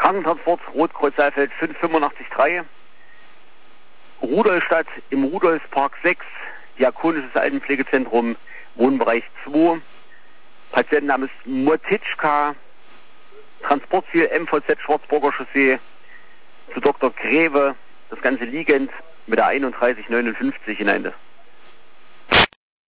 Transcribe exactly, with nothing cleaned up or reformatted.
Krankentransport Rotkreuz Saalfeld fünf fünf acht drei. Rudolstadt im Rudolfspark sechs. Diakonisches Altenpflegezentrum Wohnbereich zwei. Patientenname ist Motitschka. Transportziel M V Z Schwarzburger Chaussee zu Doktor Greve. Das Ganze liegend mit der einunddreißig neunundfünfzig hinein.